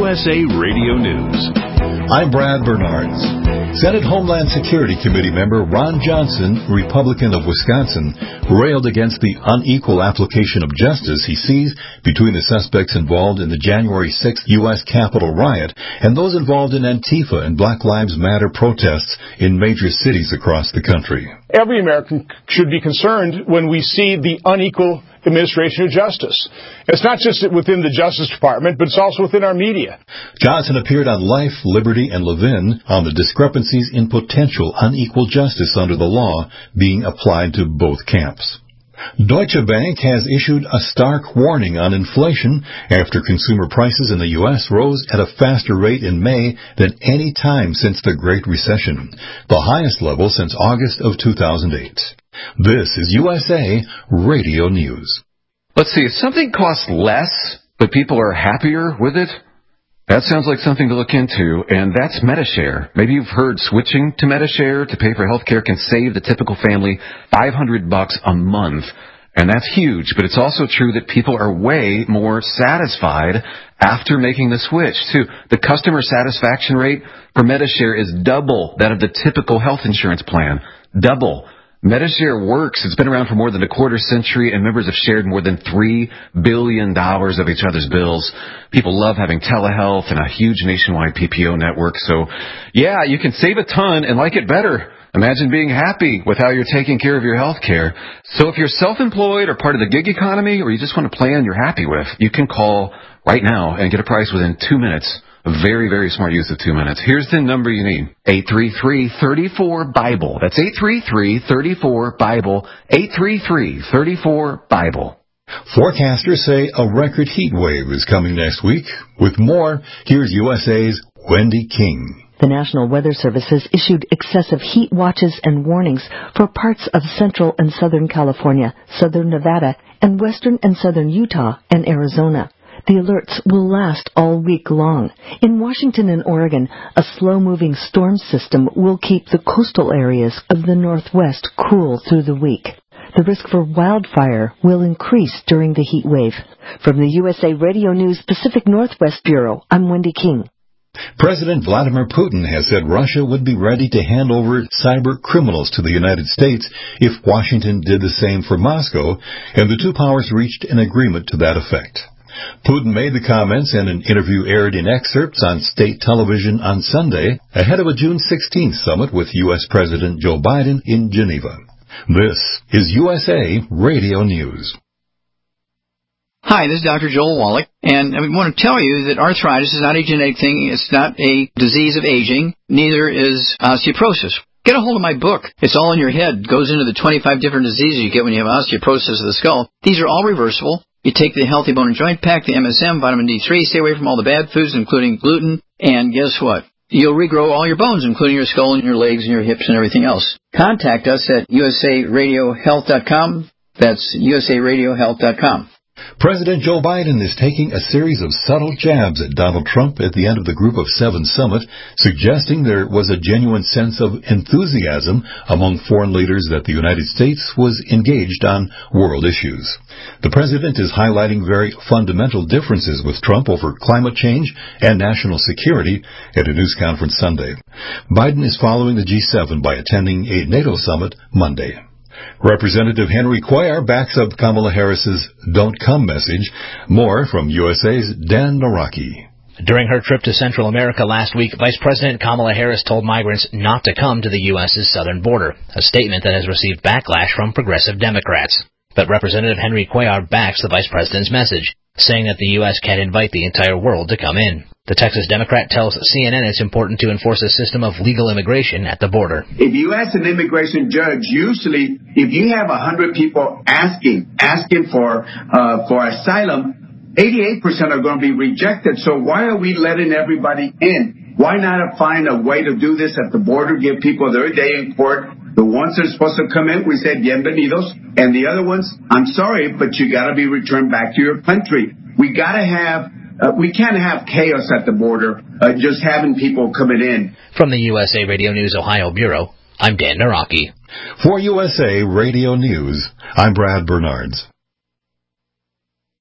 USA Radio News. I'm Brad Bernards. Senate Homeland Security Committee member Ron Johnson, Republican of Wisconsin, railed against the unequal application of justice he sees between the suspects involved in the January 6th U.S. Capitol riot and those involved in Antifa and Black Lives Matter protests in major cities across the country. Every American should be concerned when we see the unequal administration of justice. It's not just within the Justice Department, but it's also within our media. Johnson appeared on Life, Liberty, and Levin on the discrepancies in potential unequal justice under the law being applied to both camps. Deutsche Bank has issued a stark warning on inflation after consumer prices in the U.S. rose at a faster rate in May than any time since the Great Recession, the highest level since August of 2008. This is USA Radio News. Let's see, if something costs less, but people are happier with it, that sounds like something to look into, and that's Medi-Share. Maybe you've heard switching to Medi-Share to pay for health care can save the typical family $500 a month, and that's huge, but it's also true that people are way more satisfied after making the switch, too. The customer satisfaction rate for Medi-Share is double that of the typical health insurance plan. Double. Medi-Share works. It's been around for more than a quarter century, and members have shared more than $3 billion of each other's bills. People love having telehealth and a huge nationwide PPO network. So, yeah, you can save a ton and like it better. Imagine being happy with how you're taking care of your health care. So if you're self-employed or part of the gig economy, or you just want a plan you're happy with, you can call right now and get a price within 2 minutes. A very, very smart use of 2 minutes. Here's the number you need. 833-34-BIBLE. That's 833-34-BIBLE. 833-34-BIBLE. Forecasters say a record heat wave is coming next week. With more, here's USA's Wendy King. The National Weather Service has issued excessive heat watches and warnings for parts of central and southern California, southern Nevada, and western and southern Utah and Arizona. The alerts will last all week long. In Washington and Oregon, a slow-moving storm system will keep the coastal areas of the Northwest cool through the week. The risk for wildfire will increase during the heat wave. From the USA Radio News Pacific Northwest Bureau, I'm Wendy King. President Vladimir Putin has said Russia would be ready to hand over cyber criminals to the United States if Washington did the same for Moscow, and the two powers reached an agreement to that effect. Putin made the comments in an interview aired in excerpts on state television on Sunday ahead of a June 16th summit with U.S. President Joe Biden in Geneva. This is USA Radio News. Hi, this is Dr. Joel Wallach, and I want to tell you that arthritis is not a genetic thing. It's not a disease of aging. Neither is osteoporosis. Get a hold of my book. It's all in your head. It goes into the 25 different diseases you get when you have osteoporosis of the skull. These are all reversible. You take the Healthy Bone and Joint Pack, the MSM, vitamin D3, stay away from all the bad foods, including gluten, and guess what? You'll regrow all your bones, including your skull and your legs and your hips and everything else. Contact us at usaradiohealth.com. That's usaradiohealth.com. President Joe Biden is taking a series of subtle jabs at Donald Trump at the end of the Group of Seven summit, suggesting there was a genuine sense of enthusiasm among foreign leaders that the United States was engaged on world issues. The president is highlighting very fundamental differences with Trump over climate change and national security at a news conference Sunday. Biden is following the G7 by attending a NATO summit Monday. Representative Henry Cuellar backs up Kamala Harris's Don't Come message. More from USA's Dan Naraki. During her trip to Central America last week, Vice President Kamala Harris told migrants not to come to the U.S.'s southern border, a statement that has received backlash from progressive Democrats. But Representative Henry Cuellar backs the Vice President's message, saying that the U.S. can't invite the entire world to come in. The Texas Democrat tells CNN it's important to enforce a system of legal immigration at the border. If you ask an immigration judge, usually if you have 100 people asking for asylum, 88% are going to be rejected. So why are we letting everybody in? Why not find a way to do this at the border, give people their day in court? The ones that are supposed to come in, we said bienvenidos, and the other ones, I'm sorry, but you got to be returned back to your country. We can't have chaos at the border, just having people coming in. From the USA Radio News Ohio Bureau, I'm Dan Naraki. For USA Radio News, I'm Brad Bernards.